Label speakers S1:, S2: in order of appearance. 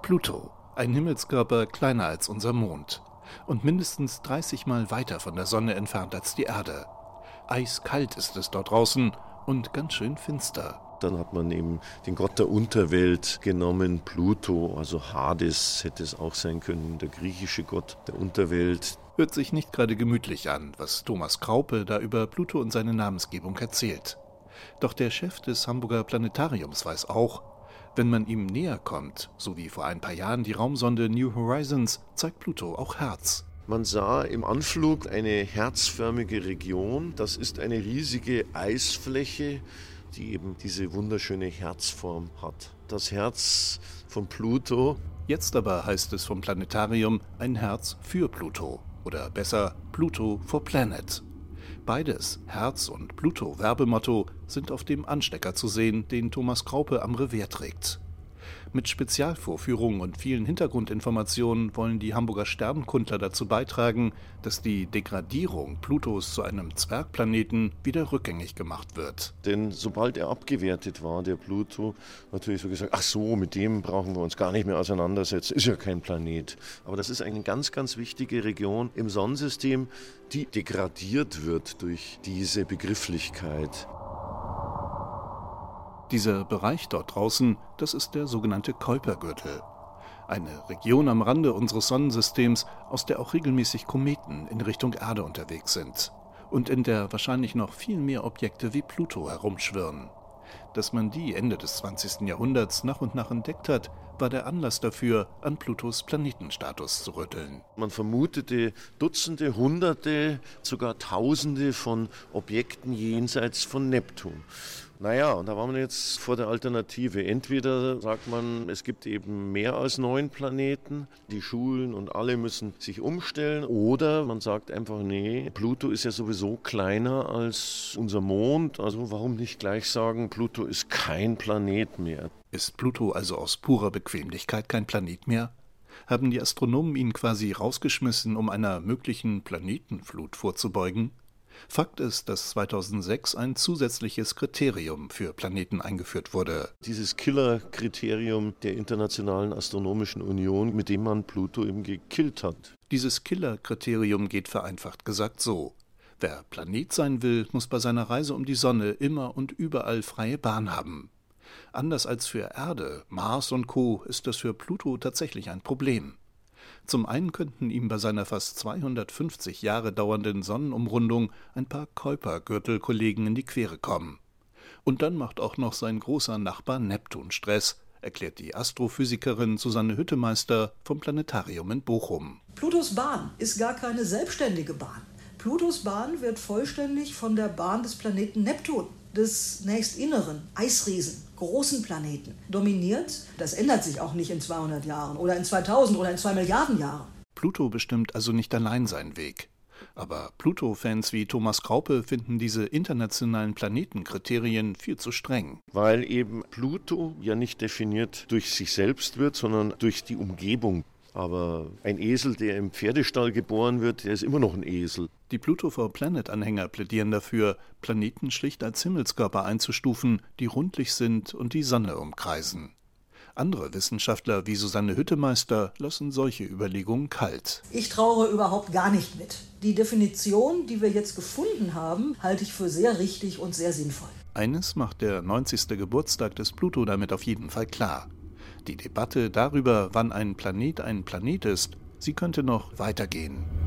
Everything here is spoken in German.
S1: Pluto, ein Himmelskörper kleiner als unser Mond und mindestens 30 Mal weiter von der Sonne entfernt als die Erde. Eiskalt ist es dort draußen und ganz schön finster.
S2: Dann hat man eben den Gott der Unterwelt genommen, Pluto, also Hades hätte es auch sein können, der griechische Gott der Unterwelt.
S1: Hört sich nicht gerade gemütlich an, was Thomas Kraupe da über Pluto und seine Namensgebung erzählt. Doch der Chef des Hamburger Planetariums weiß auch, wenn man ihm näher kommt, so wie vor ein paar Jahren die Raumsonde New Horizons, zeigt Pluto auch Herz.
S2: Man sah im Anflug eine herzförmige Region, das ist eine riesige Eisfläche, die eben diese wunderschöne Herzform hat. Das Herz von Pluto.
S1: Jetzt aber heißt es vom Planetarium ein Herz für Pluto oder besser Pluto for Planet. Beides, Herz und Pluto Werbemotto, sind auf dem Anstecker zu sehen, den Thomas Kraupe am Revers trägt. Mit Spezialvorführungen und vielen Hintergrundinformationen wollen die Hamburger Sternenkundler dazu beitragen, dass die Degradierung Plutos zu einem Zwergplaneten wieder rückgängig gemacht wird.
S2: Denn sobald er abgewertet war, der Pluto, natürlich so gesagt, ach so, mit dem brauchen wir uns gar nicht mehr auseinandersetzen, ist ja kein Planet. Aber das ist eine ganz, ganz wichtige Region im Sonnensystem, die degradiert wird durch diese Begrifflichkeit.
S1: Dieser Bereich dort draußen, das ist der sogenannte Kuipergürtel. Eine Region am Rande unseres Sonnensystems, aus der auch regelmäßig Kometen in Richtung Erde unterwegs sind und in der wahrscheinlich noch viel mehr Objekte wie Pluto herumschwirren. Dass man die Ende des 20. Jahrhunderts nach und nach entdeckt hat, war der Anlass dafür, an Plutos Planetenstatus zu rütteln.
S2: Man vermutete Dutzende, Hunderte, sogar Tausende von Objekten jenseits von Neptun. Naja, und da waren wir jetzt vor der Alternative. Entweder sagt man, es gibt eben mehr als 9 Planeten, die Schulen und alle müssen sich umstellen. Oder man sagt einfach, nee, Pluto ist ja sowieso kleiner als unser Mond. Also warum nicht gleich sagen, Pluto ist kein Planet mehr.
S1: Ist Pluto also aus purer Bequemlichkeit kein Planet mehr? Haben die Astronomen ihn quasi rausgeschmissen, um einer möglichen Planetenflut vorzubeugen? Fakt ist, dass 2006 ein zusätzliches Kriterium für Planeten eingeführt wurde.
S2: Dieses Killer-Kriterium der Internationalen Astronomischen Union, mit dem man Pluto eben gekillt hat.
S1: Dieses Killer-Kriterium geht vereinfacht gesagt so: Wer Planet sein will, muss bei seiner Reise um die Sonne immer und überall freie Bahn haben. Anders als für Erde, Mars und Co. ist das für Pluto tatsächlich ein Problem. Zum einen könnten ihm bei seiner fast 250 Jahre dauernden Sonnenumrundung ein paar Kuipergürtel-Kollegen in die Quere kommen. Und dann macht auch noch sein großer Nachbar Neptun Stress, erklärt die Astrophysikerin Susanne Hüttemeister vom Planetarium in Bochum.
S3: Plutos Bahn ist gar keine selbstständige Bahn. Plutos Bahn wird vollständig von der Bahn des Planeten Neptun, des nächstinneren Eisriesen, großen Planeten, dominiert. Das ändert sich auch nicht in 200 Jahren oder in 2000 oder in 2 Milliarden Jahren.
S1: Pluto bestimmt also nicht allein seinen Weg. Aber Pluto-Fans wie Thomas Kraupe finden diese internationalen Planetenkriterien viel zu streng.
S2: Weil eben Pluto ja nicht definiert durch sich selbst wird, sondern durch die Umgebung. Aber ein Esel, der im Pferdestall geboren wird, der ist immer noch ein Esel.
S1: Die Pluto for Planet-Anhänger plädieren dafür, Planeten schlicht als Himmelskörper einzustufen, die rundlich sind und die Sonne umkreisen. Andere Wissenschaftler wie Susanne Hüttemeister lassen solche Überlegungen kalt.
S3: Ich trauere überhaupt gar nicht mit. Die Definition, die wir jetzt gefunden haben, halte ich für sehr richtig und sehr sinnvoll.
S1: Eines macht der 90. Geburtstag des Pluto damit auf jeden Fall klar. Die Debatte darüber, wann ein Planet ist, sie könnte noch weitergehen.